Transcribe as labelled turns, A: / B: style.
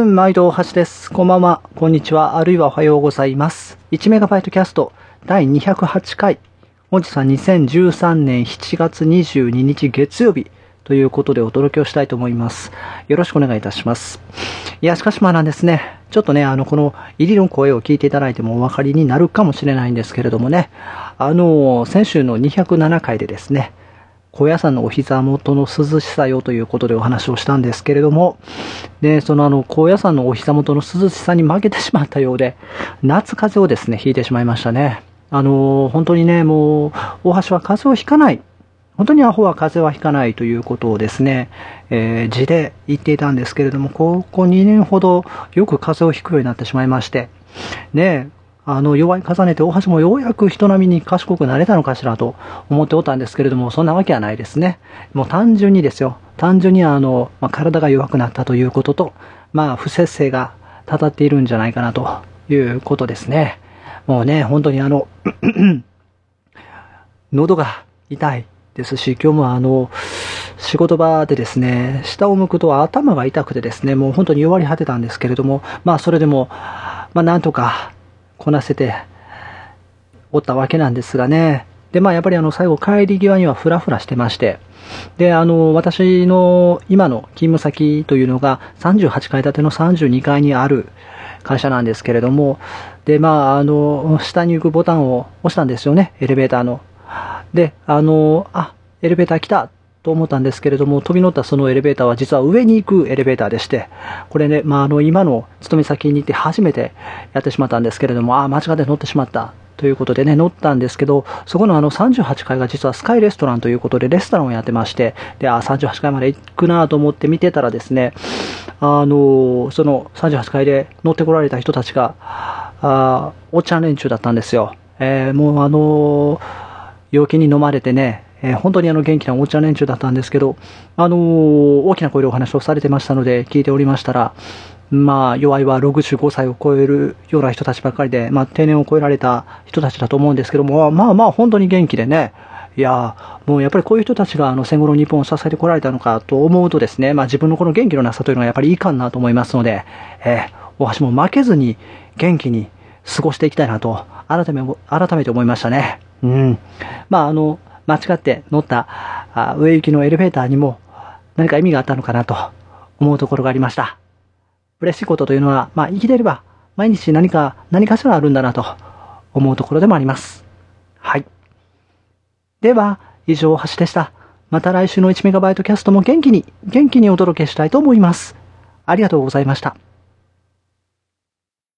A: 毎度大橋です。こんばんは、こんにちは、あるいはおはようございます。1メガバイトキャスト第208回。本日は2013年7月22日月曜日ということでお届けをしたいと思います。よろしくお願いいたします。いや、しかしなんですね。ちょっとね、この入りの声を聞いていただいてもお分かりになるかもしれないんですけれどもね、先週の207回でですね、高野山のお膝元の涼しさよということでお話をしたんですけれども、で、その高野山のお膝元の涼しさに負けてしまったようで、夏風邪をですね、ひいてしまいましたね。本当にね、もう、大橋は風邪をひかない。本当にアホは風邪はひかないということをですね、字で言っていたんですけれども、ここ2年ほどよく風邪をひくようになってしまいまして、ね、弱い重ねて大橋もようやく人並みに賢くなれたのかしらと思っておったんですけれども、そんなわけはないですね。もう単純にですよ。単純に体が弱くなったということと、不節制がたたっているんじゃないかなということですね。もうね、本当に喉が痛いですし、今日も仕事場でですね、下を向くと頭が痛くてですね、もう本当に弱り果てたんですけれども、それでも、なんとか、こなせておったわけなんですがね。で、やっぱり最後帰り際にはフラフラしてまして、で、私の今の勤務先というのが38階建ての32階にある会社なんですけれども、で、下に行くボタンを押したんですよね、エレベーターの。で、エレベーター来たと思ったんですけれども、飛び乗ったそのエレベーターは実は上に行くエレベーターでして、これね、今の勤め先に行って初めてやってしまったんですけれども、間違って乗ってしまったということでね、乗ったんですけど、そこの38階が実はスカイレストランということでレストランをやってまして、で、38階まで行くなと思って見てたらですね、その38階で乗ってこられた人たちが、おっちゃん連中だったんですよ。もう陽気に飲まれてね、本当に元気なおっちゃん連中だったんですけど、大きな声でお話をされてましたので聞いておりましたら、弱いは65歳を超えるような人たちばっかりで、定年を超えられた人たちだと思うんですけども、本当に元気でね、いや、もうやっぱりこういう人たちが戦後の日本を支えてこられたのかと思うとですね、自分のこの元気のなさというのはやっぱりいかんなと思いますので、大橋も負けずに元気に過ごしていきたいなと、改めて思いましたね。うん。間違って乗った上行きのエレベーターにも何か意味があったのかなと思うところがありました。嬉しいことというのは、生きていれば毎日何かしらあるんだなと思うところでもあります。はい。では、以上、大橋でした。また来週の1メガバイトキャストも元気にお届けしたいと思います。ありがとうございました。